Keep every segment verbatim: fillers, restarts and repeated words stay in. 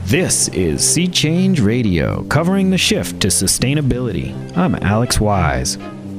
This is Sea Change Radio, covering the shift to sustainability. I'm Alex Wise.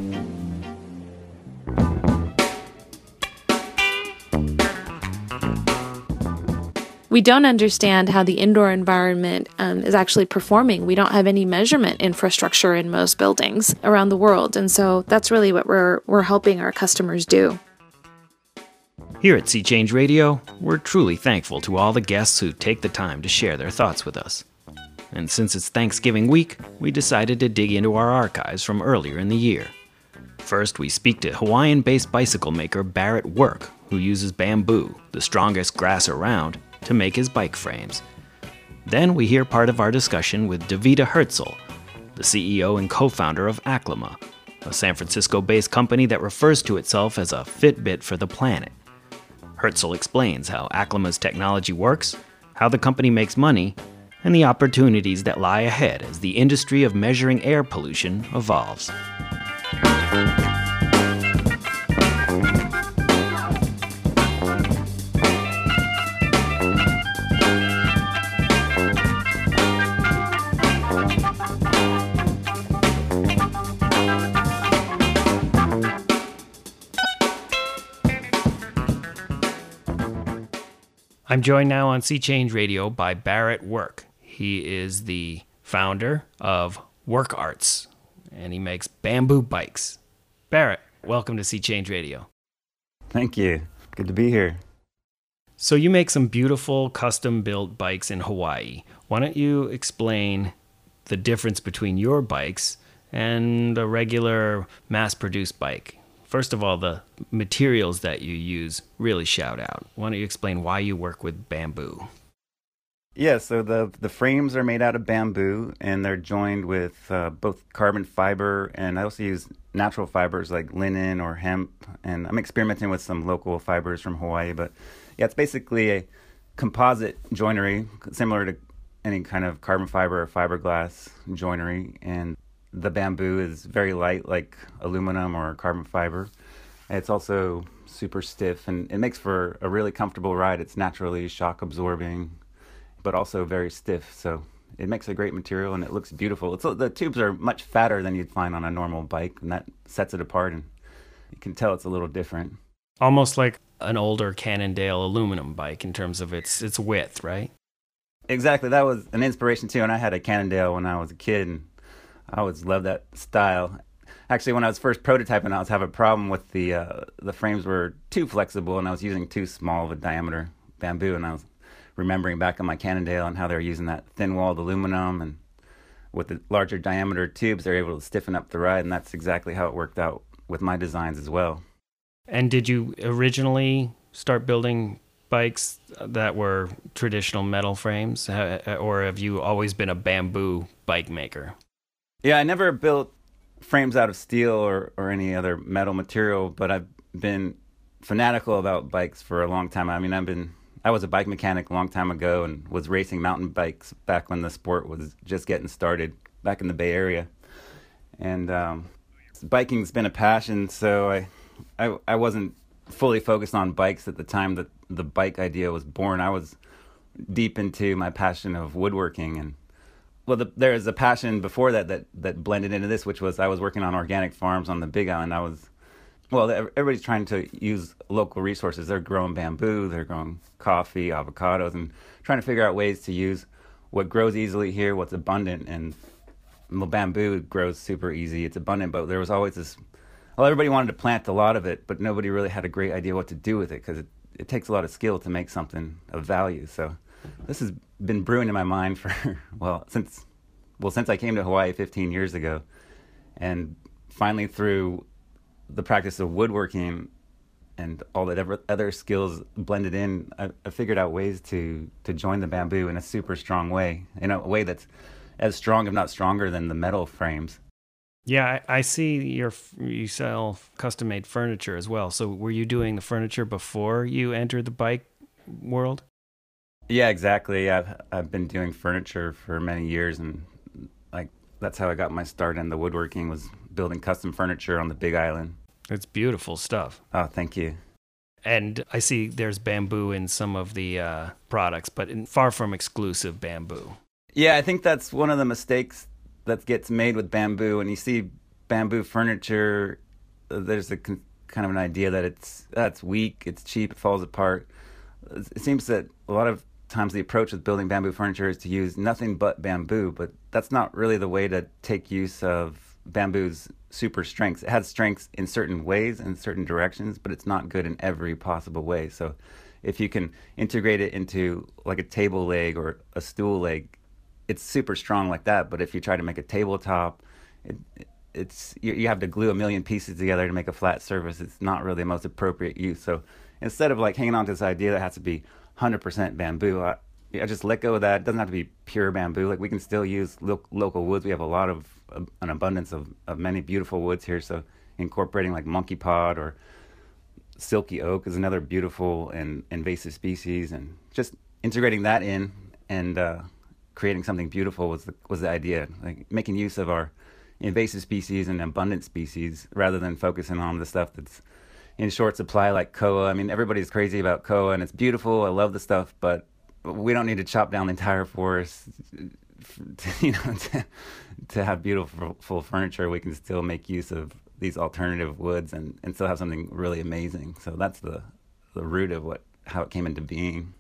We don't understand how the indoor environment um, is actually performing. We don't have any measurement infrastructure in most buildings around the world, and so that's really what we're we're helping our customers do. Here at Sea Change Radio, we're truly thankful to all the guests who take the time to share their thoughts with us. And since it's Thanksgiving week, we decided to dig into our archives from earlier in the year. First, we speak to Hawaiian-based bicycle maker Barrett Work, who uses bamboo, the strongest grass around, to make his bike frames. Then we hear part of our discussion with Davida Herzl, the C E O and co-founder of Aclima, a San Francisco-based company that refers to itself as a Fitbit for the planet. Herzl explains how Aclima's technology works, how the company makes money, and the opportunities that lie ahead as the industry of measuring air pollution evolves. I'm joined now on Sea Change Radio by Barrett Work. He is the founder of Work Arts, and he makes bamboo bikes. Barrett, welcome to Sea Change Radio. Thank you. Good to be here. So you make some beautiful custom-built bikes in Hawaii. Why don't you explain the difference between your bikes and a regular mass-produced bike? First of all, the materials that you use really shout out. Why don't you explain why you work with bamboo? Yeah, so the the frames are made out of bamboo, and they're joined with uh, both carbon fiber, and I also use natural fibers like linen or hemp, and I'm experimenting with some local fibers from Hawaii. But yeah, it's basically a composite joinery, similar to any kind of carbon fiber or fiberglass joinery, and the bamboo is very light, like aluminum or carbon fiber. It's also super stiff, and it makes for a really comfortable ride. It's naturally shock absorbing, but also very stiff. So it makes a great material, and it looks beautiful. It's, the tubes are much fatter than you'd find on a normal bike, and that sets it apart, and you can tell it's a little different. Almost like an older Cannondale aluminum bike in terms of its its width, right? Exactly. That was an inspiration too, and I had a Cannondale when I was a kid, and I always loved that style. Actually, when I was first prototyping, I was having a problem with the uh, the frames were too flexible, and I was using too small of a diameter bamboo, and I was remembering back on my Cannondale and how they were using that thin-walled aluminum, and with the larger diameter tubes, they're able to stiffen up the ride, and that's exactly how it worked out with my designs as well. And did you originally start building bikes that were traditional metal frames, or have you always been a bamboo bike maker? Yeah, I never built frames out of steel or, or any other metal material, but I've been fanatical about bikes for a long time. I mean, I've been I was a bike mechanic a long time ago and was racing mountain bikes back when the sport was just getting started back in the Bay Area. And um, biking's been a passion, so I, I I wasn't fully focused on bikes at the time that the bike idea was born. I was deep into my passion of woodworking, and well, the, there was a passion before that, that that blended into this, which was I was working on organic farms on the Big Island. I was, well, everybody's trying to use local resources. They're growing bamboo, they're growing coffee, avocados, and trying to figure out ways to use what grows easily here, what's abundant. And well, bamboo grows super easy, it's abundant, but there was always this, well, everybody wanted to plant a lot of it, but nobody really had a great idea what to do with it, because it, it takes a lot of skill to make something of value. So this has been brewing in my mind for, well, since well since I came to Hawaii fifteen years ago. And finally, through the practice of woodworking and all that other skills blended in, I, I figured out ways to, to join the bamboo in a super strong way, in a way that's as strong, if not stronger, than the metal frames. Yeah, I, I see your you sell custom-made furniture as well. So were you doing the furniture before you entered the bike world? Yeah, exactly. I've I've been doing furniture for many years, and like that's how I got my start in the woodworking, was building custom furniture on the Big Island. It's beautiful stuff. Oh, thank you. And I see there's bamboo in some of the uh, products, but in, far from exclusive bamboo. Yeah, I think that's one of the mistakes that gets made with bamboo. And you see bamboo furniture, there's a con- kind of an idea that it's that's weak, it's cheap, it falls apart. It seems that a lot of times the approach with building bamboo furniture is to use nothing but bamboo, but that's not really the way to take use of bamboo's super strengths. It has strengths in certain ways and certain directions, but it's not good in every possible way. So if you can integrate it into like a table leg or a stool leg, it's super strong like that. But if you try to make a tabletop, it, it's you, you have to glue a million pieces together to make a flat surface. It's not really the most appropriate use. So instead of like hanging on to this idea that it has to be one hundred percent bamboo, I, I just let go of that. It doesn't have to be pure bamboo. Like we can still use lo- local woods. We have a lot of, uh, an abundance of, of many beautiful woods here. So incorporating like monkey pod or silky oak is another beautiful and invasive species, and just integrating that in and uh, creating something beautiful was the, was the idea. Like making use of our invasive species and abundant species rather than focusing on the stuff that's in short supply like koa. I mean, everybody's crazy about koa and it's beautiful. I love the stuff, but we don't need to chop down the entire forest to, you know, to, to have beautiful full furniture. We can still make use of these alternative woods and, and still have something really amazing. So that's the, the root of what how it came into being.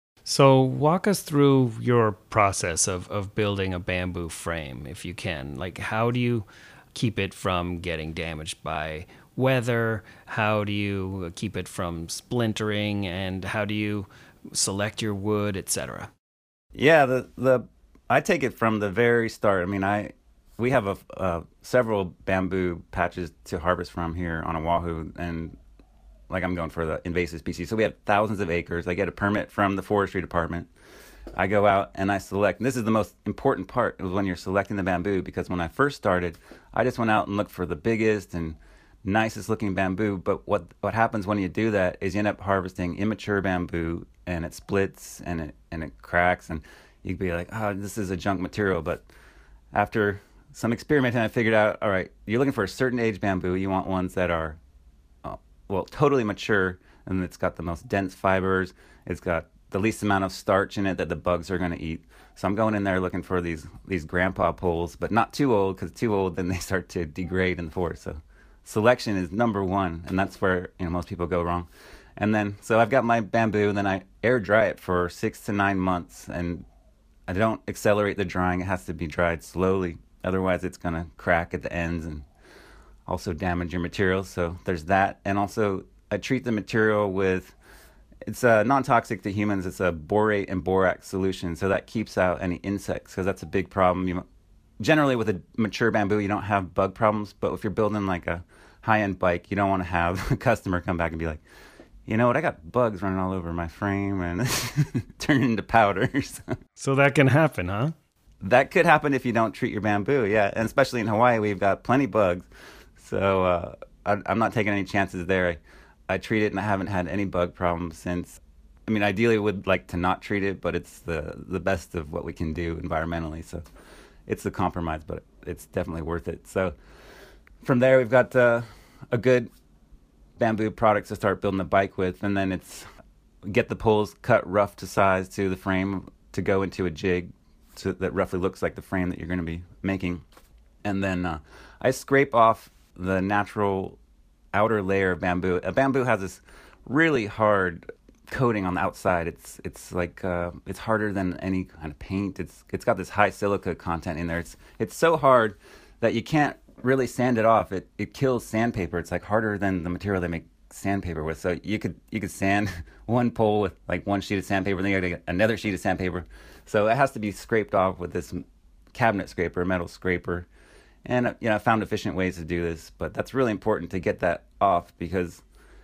So walk us through your process of, of building a bamboo frame, if you can. Like, how do you keep it from getting damaged by weather? How do you keep it from splintering? And how do you select your wood, et cetera? Yeah, the the I take it from the very start. I mean, I we have a uh, several bamboo patches to harvest from here on Oahu, and like I'm going for the invasive species. So we have thousands of acres. I get a permit from the forestry department. I go out and I select. And this is the most important part of when you're selecting the bamboo, because when I first started, I just went out and looked for the biggest and nicest looking bamboo. But what what happens when you do that is you end up harvesting immature bamboo, and it splits and it and it cracks, and you'd be like, oh, this is a junk material. But after some experimenting, I figured out, all right, you're looking for a certain age bamboo. You want ones that are, uh, well, totally mature, and it's got the most dense fibers. It's got the least amount of starch in it that the bugs are going to eat. So I'm going in there looking for these these grandpa poles, but not too old, because too old, then they start to degrade in the forest. So selection is number one, and that's where, you know, most people go wrong. And then, so I've got my bamboo, and then I air dry it for six to nine months, and I don't accelerate the drying. It has to be dried slowly. Otherwise, it's going to crack at the ends and also damage your material. So there's that. And also, I treat the material with, it's uh, non-toxic to humans. It's a borate and borax solution, so that keeps out any insects, because that's a big problem. You, generally, with a mature bamboo, you don't have bug problems, but if you're building like a high-end bike, you don't want to have a customer come back and be like, you know what, I got bugs running all over my frame and turn into powders. So that can happen, huh? That could happen if you don't treat your bamboo, yeah. And especially in Hawaii, we've got plenty bugs. So uh, I, I'm not taking any chances there. I, I treat it, and I haven't had any bug problems since. I mean, ideally, would like to not treat it, but it's the, the best of what we can do environmentally. So it's a compromise, but it's definitely worth it. So from there, we've got uh, a good bamboo products to start building the bike with, and then it's get the poles cut rough to size to the frame to go into a jig to, that roughly looks like the frame that you're going to be making. And then uh, I scrape off the natural outer layer of bamboo. A bamboo has this really hard coating on the outside. It's it's like uh, it's harder than any kind of paint. It's it's got this high silica content in there. It's it's so hard that you can't really sand it off. It it kills sandpaper. It's like harder than the material they make sandpaper with. So you could you could sand one pole with like one sheet of sandpaper, then you gotta get another sheet of sandpaper. So it has to be scraped off with this cabinet scraper, metal scraper. And you know, I found efficient ways to do this, but that's really important to get that off, because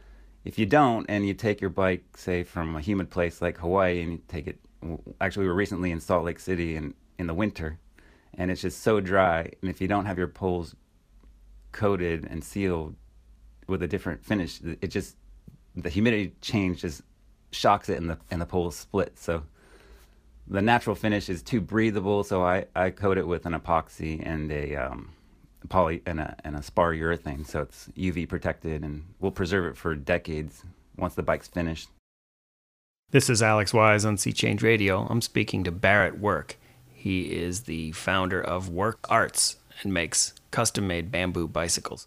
if you don't, and you take your bike, say, from a humid place like Hawaii, and you take it, actually we were recently in Salt Lake City in, in the winter, and it's just so dry, and if you don't have your poles coated and sealed with a different finish, it just, the humidity change just shocks it, and the and the poles split. So the natural finish is too breathable, so I, I coat it with an epoxy and a um, poly and a and a spar urethane, so it's U V protected and will preserve it for decades once the bike's finished. This is Alex Wise on Sea Change Radio. I'm speaking to Barrett Work. He is the founder of Work Arts and makes custom-made bamboo bicycles.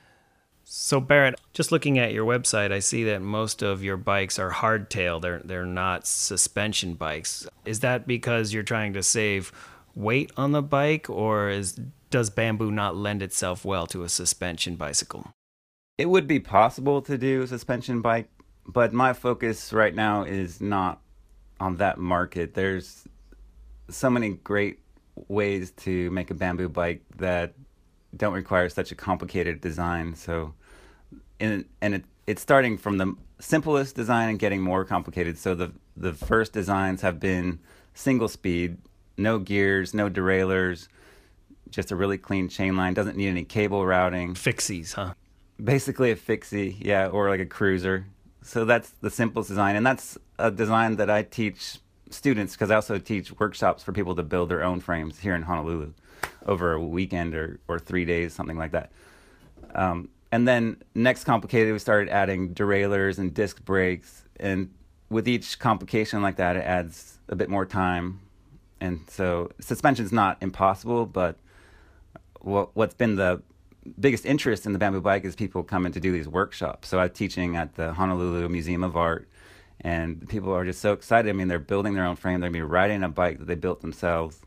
So Barrett, just looking at your website, I see that most of your bikes are hardtail. They're they're not suspension bikes. Is that because you're trying to save weight on the bike, or is does bamboo not lend itself well to a suspension bicycle? It would be possible to do a suspension bike, but my focus right now is not on that market. There's so many great ways to make a bamboo bike that don't require such a complicated design. So, in, and it, it's starting from the simplest design and getting more complicated. So the the first designs have been single speed, no gears, no derailleurs, just a really clean chain line. Doesn't need any cable routing. Fixies, huh? Basically a fixie, yeah, or like a cruiser. So that's the simplest design, and that's a design that I teach students, because I also teach workshops for people to build their own frames here in Honolulu over a weekend or, or three days, something like that. Um, and then next complicated, we started adding derailleurs and disc brakes, and with each complication like that, it adds a bit more time. And so suspension's not impossible, but what, what's been the biggest interest in the bamboo bike is people coming to do these workshops. So I'm teaching at the Honolulu Museum of Art, and people are just so excited. I mean, they're building their own frame. They're going to be riding a bike that they built themselves.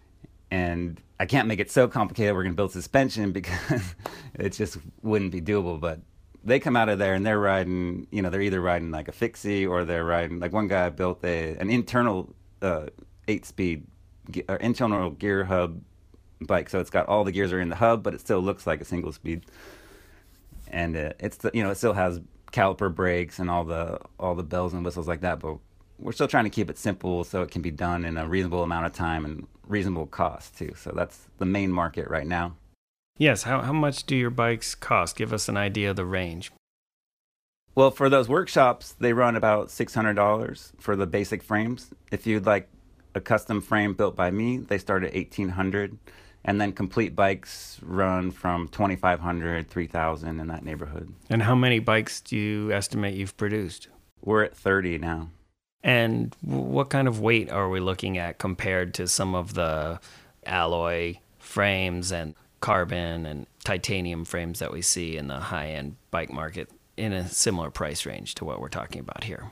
And I can't make it so complicated we're going to build suspension, because it just wouldn't be doable. But they come out of there and they're riding, you know, they're either riding like a fixie, or they're riding, like one guy built a an internal uh, eight-speed, or internal gear hub bike. So it's got all the gears are in the hub, but it still looks like a single speed. And uh, it's the, you know, it still has caliper brakes and all the all the bells and whistles like that, but we're still trying to keep it simple so it can be done in a reasonable amount of time and reasonable cost too. So that's the main market right now. Yes, how how much do your bikes cost? Give us an idea of the range. Well, for those workshops, they run about six hundred dollars for the basic frames. If you'd like a custom frame built by me, they start at eighteen hundred dollars. And then complete bikes run from twenty-five hundred dollars, three thousand dollars in that neighborhood. And how many bikes do you estimate you've produced? We're at thirty now. And what kind of weight are we looking at compared to some of the alloy frames and carbon and titanium frames that we see in the high-end bike market in a similar price range to what we're talking about here?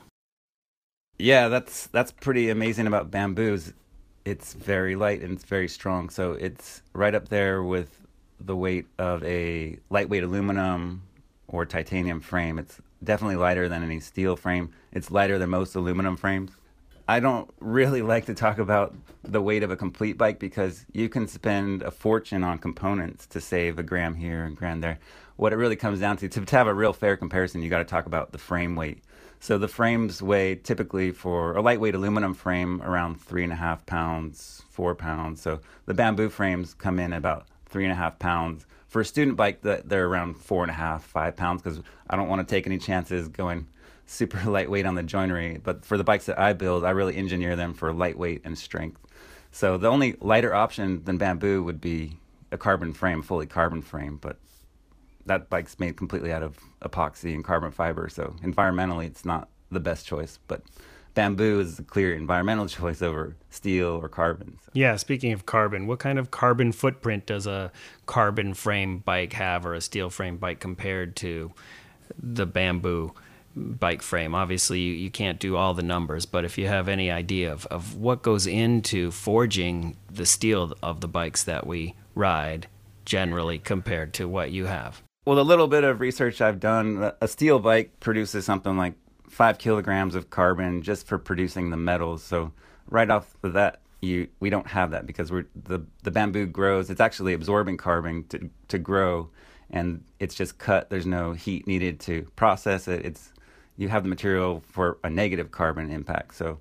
Yeah, that's that's pretty amazing about bamboos. It's very light and it's very strong. So it's right up there with the weight of a lightweight aluminum or titanium frame. It's definitely lighter than any steel frame. It's lighter than most aluminum frames. I don't really like to talk about the weight of a complete bike, because you can spend a fortune on components to save a gram here and gram there. What it really comes down to, to, to have a real fair comparison, you got to talk about the frame weight. So the frames weigh typically for a lightweight aluminum frame around three and a half pounds, four pounds. So the bamboo frames come in about three and a half pounds. For a student bike, they're around four and a half, five pounds, because I don't want to take any chances going super lightweight on the joinery. But for the bikes that I build, I really engineer them for lightweight and strength. So the only lighter option than bamboo would be a carbon frame, fully carbon frame. But that bike's made completely out of epoxy and carbon fiber, so environmentally it's not the best choice. But bamboo is a clear environmental choice over steel or carbon. So. Yeah, speaking of carbon, what kind of carbon footprint does a carbon frame bike have, or a steel frame bike, compared to the bamboo bike frame? Obviously, you, you can't do all the numbers, but if you have any idea of, of what goes into forging the steel of the bikes that we ride, generally compared to what you have. Well, the little bit of research I've done, a steel bike produces something like five kilograms of carbon just for producing the metals. So right off of that, you we don't have that, because we're the, the bamboo grows. It's actually absorbing carbon to to grow, and it's just cut. There's no heat needed to process it. It's you have the material for a negative carbon impact. So,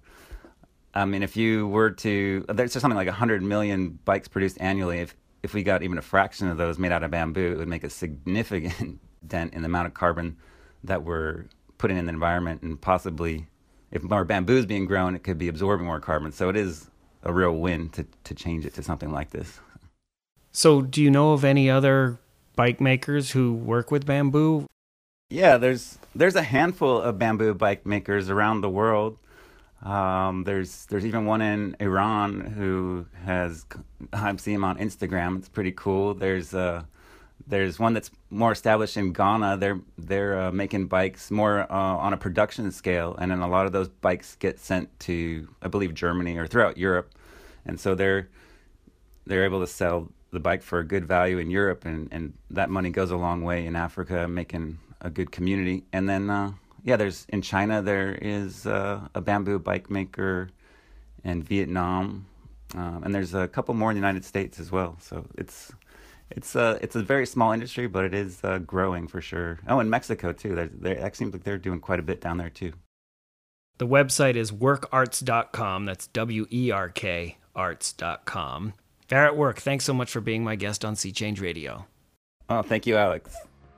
I mean, if you were to, there's something like one hundred million bikes produced annually. If if we got even a fraction of those made out of bamboo, it would make a significant dent in the amount of carbon that we're putting in the environment, and possibly, if more bamboo is being grown, it could be absorbing more carbon. So it is a real win to, to change it to something like this. So do you know of any other bike makers who work with bamboo? Yeah, there's there's a handful of bamboo bike makers around the world. Um, there's there's even one in Iran who has, I've seen him on Instagram. It's pretty cool. There's uh there's one that's more established in Ghana. They're they're uh, making bikes more uh, on a production scale, and then a lot of those bikes get sent to, I believe, Germany or throughout Europe, and so they're they're able to sell the bike for a good value in Europe, and, and that money goes a long way in Africa, making a good community. And then uh, yeah, there's in China there is uh, a bamboo bike maker, in Vietnam, um, and there's a couple more in the United States as well. So it's it's a it's a very small industry, but it is uh, growing for sure. Oh, in Mexico too. They they it seems like they're doing quite a bit down there too. The website is werk arts dot com. That's W E R K arts dot com. Barrett Werk, thanks so much for being my guest on Sea Change Radio. Oh, thank you, Alex.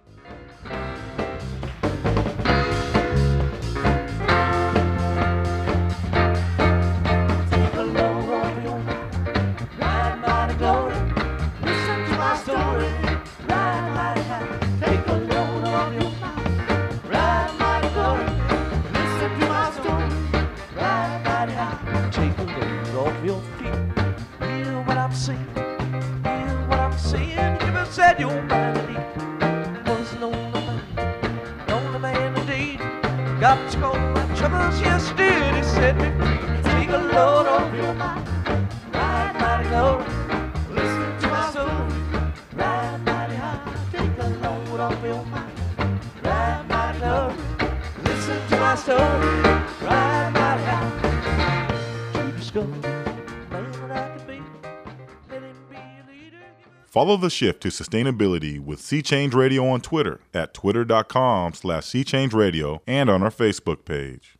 Said your vanity was the only man, the only man indeed. Got to go my troubles yesterday. He set me free. Take a load off your mind, ride mighty low. Listen to my story, ride mighty high. Take a load off your mind, ride mighty low. Listen to my story, ride mighty high. To discover the man that I could be, let him be a leader. Follow the shift to sustainability with Sea Change Radio on Twitter at twitter.com slash Sea Change Radio and on our Facebook page.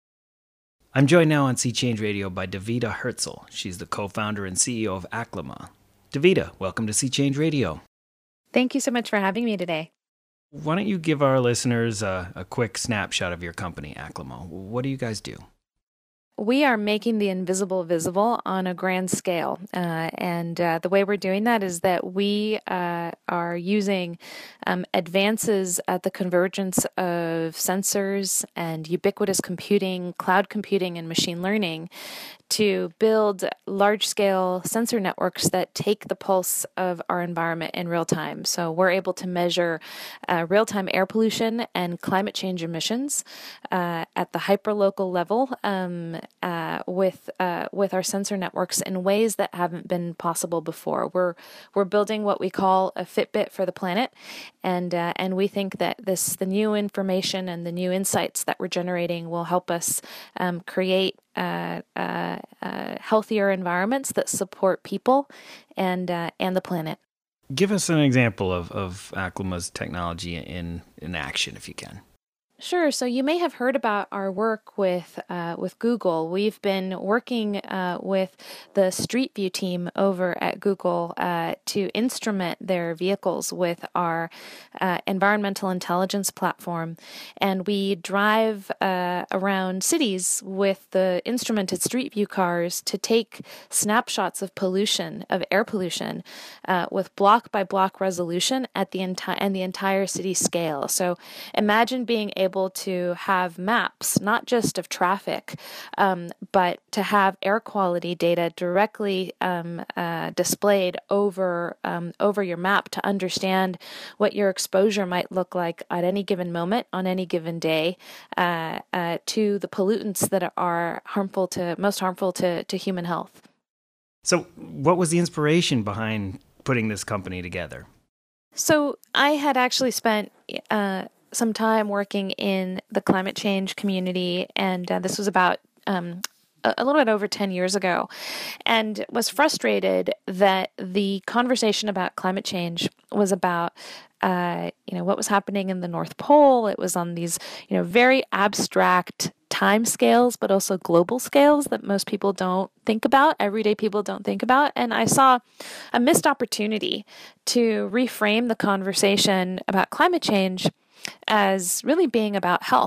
I'm joined now on Sea Change Radio by Davida Herzl. She's the co-founder and C E O of Aclima. Davida, welcome to Sea Change Radio. Thank you so much for having me today. Why don't you give our listeners a, a quick snapshot of your company, Aclima? What do you guys do? We are making the invisible visible on a grand scale. Uh, and uh, the way we're doing that is that we uh, are using um, advances at the convergence of sensors and ubiquitous computing, cloud computing, and machine learning to build large-scale sensor networks that take the pulse of our environment in real time. So we're able to measure uh, real-time air pollution and climate change emissions uh, at the hyperlocal level um, uh, with uh, with our sensor networks in ways that haven't been possible before. We're we're building what we call a Fitbit for the planet, and uh, and we think that this the new information and the new insights that we're generating will help us um, create Uh, uh, uh, healthier environments that support people and uh, and the planet. Give us an example of, of Aclima's technology in, in action, if you can. Sure. So you may have heard about our work with uh, with Google. We've been working uh, with the Street View team over at Google uh, to instrument their vehicles with our uh, environmental intelligence platform. And we drive uh, around cities with the instrumented Street View cars to take snapshots of pollution, of air pollution, uh, with block by block resolution at the entire and the entire city scale. So imagine being able able to have maps, not just of traffic, um, but to have air quality data directly um, uh, displayed over um, over your map to understand what your exposure might look like at any given moment on any given day uh, uh, to the pollutants that are harmful to most harmful to, to human health. So, what was the inspiration behind putting this company together? So, I had actually spent Uh, some time working in the climate change community, and uh, this was about um, a, a little bit over ten years ago, and was frustrated that the conversation about climate change was about uh, you know what was happening in the North Pole. It was on these you know very abstract time scales, but also global scales that most people don't think about, everyday people don't think about. And I saw a missed opportunity to reframe the conversation about climate change as really being about health,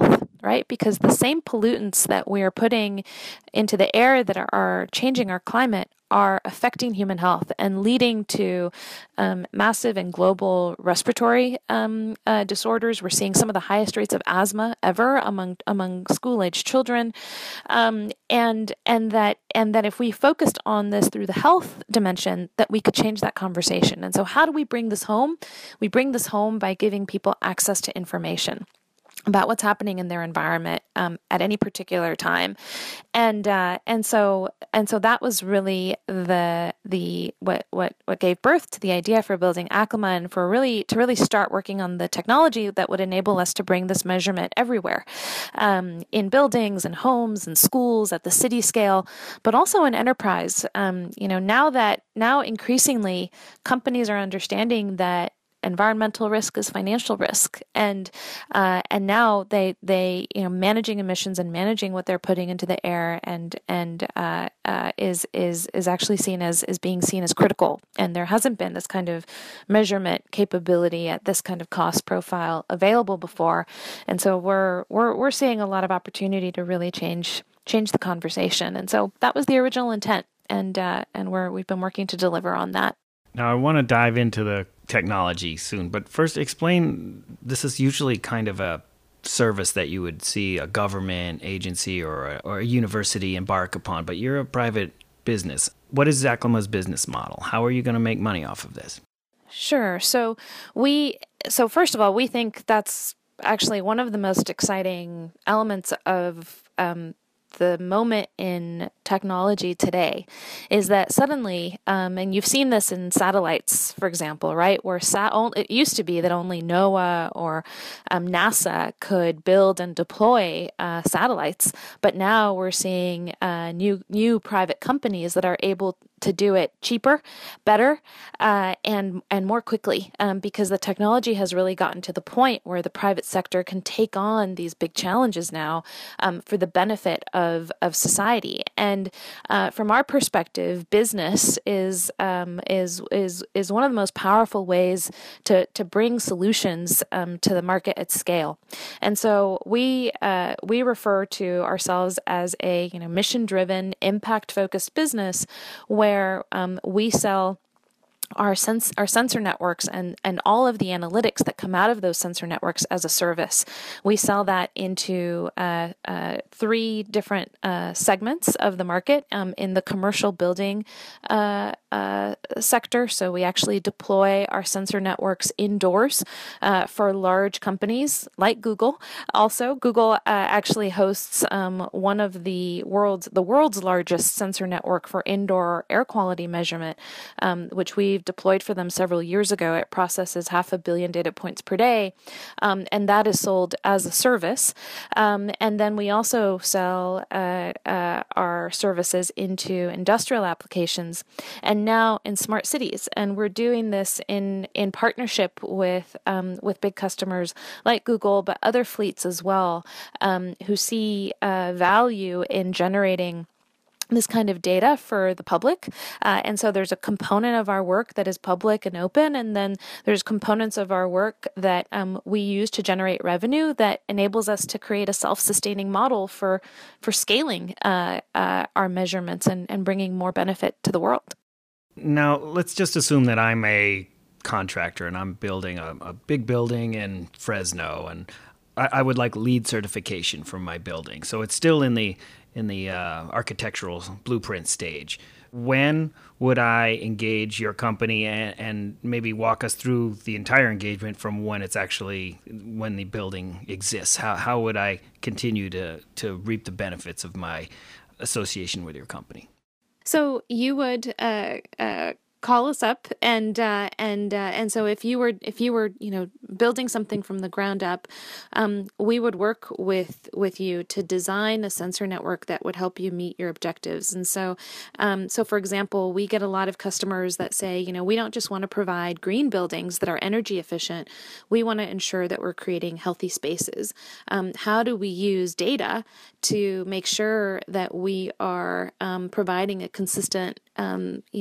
right? Because the same pollutants that we are putting into the air that are, are changing our climate are affecting human health and leading to um, massive and global respiratory um, uh, disorders. We're seeing some of the highest rates of asthma ever among among school-aged children, um, and and that and that if we focused on this through the health dimension, that we could change that conversation. And so, how do we bring this home? We bring this home by giving people access to information about what's happening in their environment um, at any particular time, and uh, and so and so that was really the the what what what gave birth to the idea for building Aclima, and for really to really start working on the technology that would enable us to bring this measurement everywhere, um, in buildings and homes and schools at the city scale, but also in enterprise. Um, you know, now that now increasingly companies are understanding that environmental risk is financial risk, and uh, and now they they you know managing emissions and managing what they're putting into the air and and uh, uh, is is is actually seen as is being seen as critical. And there hasn't been this kind of measurement capability at this kind of cost profile available before, and so we're we're we're seeing a lot of opportunity to really change change the conversation. And so that was the original intent, and uh, and we're we've been working to deliver on that. Now, I want to dive into the technology soon, but first explain, this is usually kind of a service that you would see a government agency or a, or a university embark upon, but you're a private business. What is Aclima's business model? How are you going to make money off of this? Sure. So we, so first of all, we think that's actually one of the most exciting elements of um, the moment in technology today, is that suddenly, um, and you've seen this in satellites, for example, right, where sat- it used to be that only NOAA or um, NASA could build and deploy uh, satellites, but now we're seeing uh, new new private companies that are able to do it cheaper, better, uh, and and more quickly, um, because the technology has really gotten to the point where the private sector can take on these big challenges now um, for the benefit of of society. And uh, from our perspective, business is um, is is is one of the most powerful ways to to bring solutions um, to the market at scale. And so we uh, we refer to ourselves as a you know mission-driven, impact-focused business where where um, we sell our sens- our sensor networks and, and all of the analytics that come out of those sensor networks as a service. We sell that into uh, uh, three different uh, segments of the market um, in the commercial building uh, uh, sector. So we actually deploy our sensor networks indoors uh, for large companies like Google. Also, Google uh, actually hosts um, one of the world's the world's largest sensor network for indoor air quality measurement, um, which we've deployed for them several years ago. It processes half a billion data points per day, um, and that is sold as a service. Um, and then we also sell uh, uh, our services into industrial applications, and now in smart cities. And we're doing this in in partnership with um, with big customers like Google, but other fleets as well, um, who see uh, value in generating this kind of data for the public. Uh, and so there's a component of our work that is public and open, and then there's components of our work that um, we use to generate revenue that enables us to create a self-sustaining model for for scaling uh, uh, our measurements and, and bringing more benefit to the world. Now, let's just assume that I'm a contractor and I'm building a, a big building in Fresno, and I, I would like LEED certification for my building. So it's still in the in the uh, architectural blueprint stage. When would I engage your company and, and maybe walk us through the entire engagement from when it's actually, when the building exists? How how would I continue to, to reap the benefits of my association with your company? So you would uh, uh, call us up, and uh, and uh, and so if you were if you were you know building something from the ground up, um, we would work with with you to design a sensor network that would help you meet your objectives. And so, um, so for example, we get a lot of customers that say, you know, we don't just want to provide green buildings that are energy efficient. We want to ensure that we're creating healthy spaces. Um, how do we use data to make sure that we are um, providing a consistent, um, you know,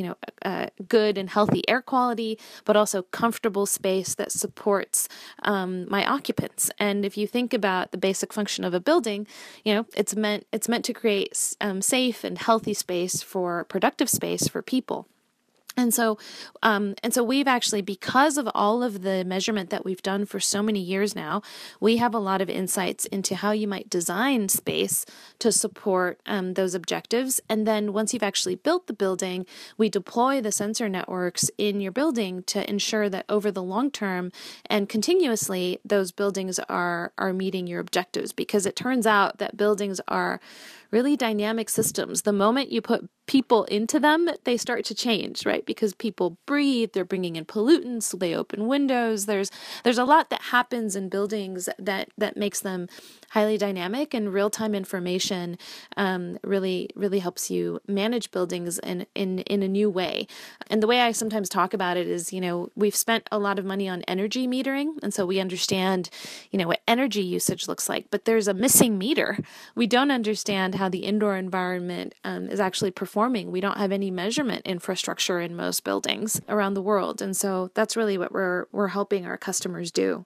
uh, good and healthy air quality, but also comfortable space that supports um, my occupants. And if you think about the basic function of a building, you know, it's meant it's meant to create um, safe and healthy space for productive space for people. And so, um, and so we've actually, because of all of the measurement that we've done for so many years now, we have a lot of insights into how you might design space to support um, those objectives. And then once you've actually built the building, we deploy the sensor networks in your building to ensure that over the long term and continuously, those buildings are are meeting your objectives. Because it turns out that buildings are really dynamic systems. The moment you put people into them, they start to change, right? Because people breathe, they're bringing in pollutants, they open windows. There's there's a lot that happens in buildings that that makes them highly dynamic, and real-time information um, really really helps you manage buildings in, in in a new way. And the way I sometimes talk about it is, you know, we've spent a lot of money on energy metering, and so we understand, you know, what energy usage looks like, but there's a missing meter. We don't understand how the indoor environment um, is actually performing. We don't have any measurement infrastructure in most buildings around the world, and so that's really what we're we're helping our customers do.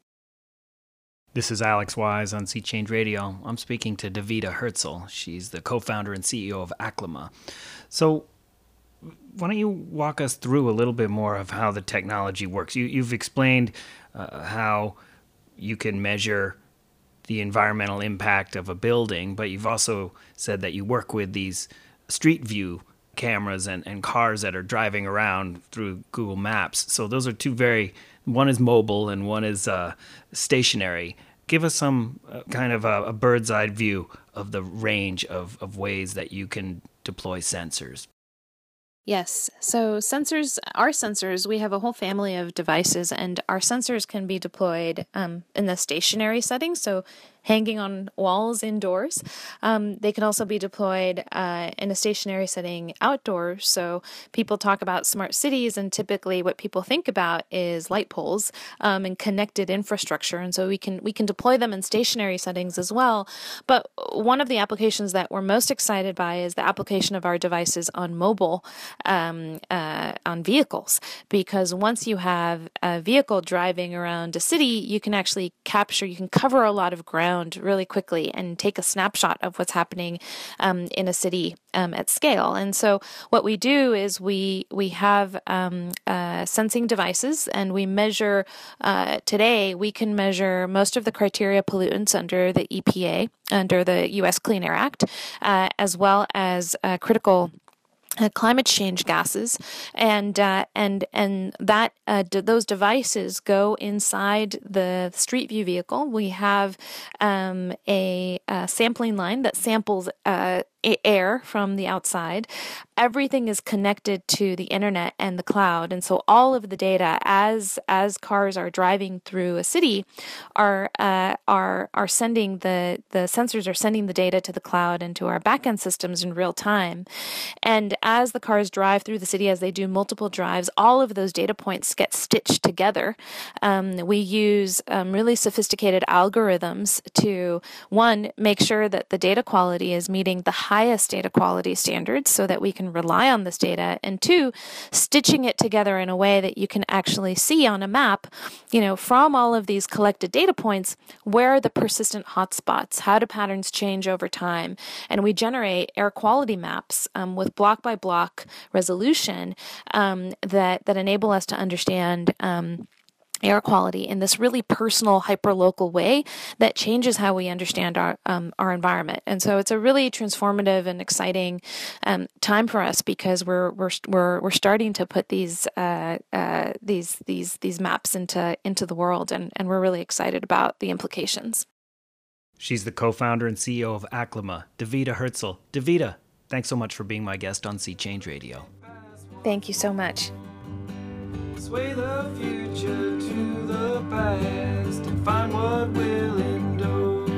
This is Alex Wise on Sea Change Radio. I'm speaking to Davida Herzl. She's the co-founder and C E O of Aclima. So why don't you walk us through a little bit more of how the technology works? You, you've explained uh, how you can measure the environmental impact of a building, but you've also said that you work with these street view cameras and, and cars that are driving around through Google Maps. So those are two very, one is mobile and one is uh, stationary. Give us some uh, kind of a, a bird's eye view of the range of, of ways that you can deploy sensors. Yes. So sensors, our sensors, we have a whole family of devices, and our sensors can be deployed um, in the stationary setting, so hanging on walls indoors. Um, they can also be deployed uh, in a stationary setting outdoors. So people talk about smart cities, and typically what people think about is light poles um, and connected infrastructure. And so we can we can deploy them in stationary settings as well. But one of the applications that we're most excited by is the application of our devices on mobile, um, uh, on vehicles. Because once you have a vehicle driving around a city, you can actually capture, you can cover a lot of ground really quickly and take a snapshot of what's happening um, in a city um, at scale. And so what we do is we we have um, uh, sensing devices, and we measure, uh, today we can measure most of the criteria pollutants under the E P A, under the U S Clean Air Act, uh, as well as uh, critical Uh, climate change gases, and uh, and and that uh, d- those devices go inside the Street View vehicle. We have um, a, a sampling line that samples uh, air from the outside. Everything is connected to the internet and the cloud, and so all of the data, as as cars are driving through a city, are uh, are are sending the the sensors are sending the data to the cloud and to our backend systems in real time. And as the cars drive through the city, as they do multiple drives, all of those data points get stitched together. Um, we use um, really sophisticated algorithms to, one, make sure that the data quality is meeting the highest data quality standards so that we can rely on this data, and two, stitching it together in a way that you can actually see on a map, you know, from all of these collected data points, where are the persistent hotspots, how do patterns change over time, and we generate air quality maps um, with block by block resolution um, that that enable us to understand um, air quality in this really personal, hyper-local way that changes how we understand our um, our environment. And so it's a really transformative and exciting um, time for us, because we're we're we're we're starting to put these uh, uh, these these these maps into into the world, and and we're really excited about the implications. She's the co-founder and C E O of Aclima, Davida Herzl. Davida, thanks so much for being my guest on Sea Change Radio. Thank you so much. Sway the future to the past and find what will endure.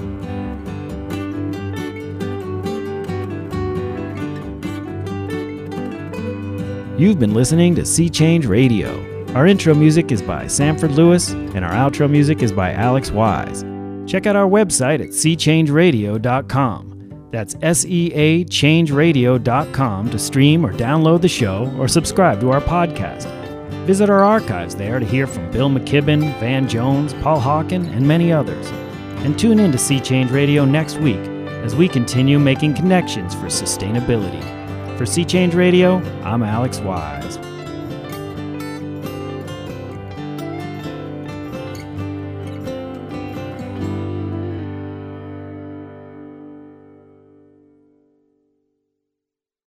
You've been listening to Sea Change Radio. Our intro music is by Sanford Lewis, and our outro music is by Alex Wise. Check out our website at sea change radio dot com. That's S E A change radio dot com to stream or download the show or subscribe to our podcast. Visit our archives there to hear from Bill McKibben, Van Jones, Paul Hawken, and many others. And tune in to Sea Change Radio next week as we continue making connections for sustainability. For Sea Change Radio, I'm Alex Wise.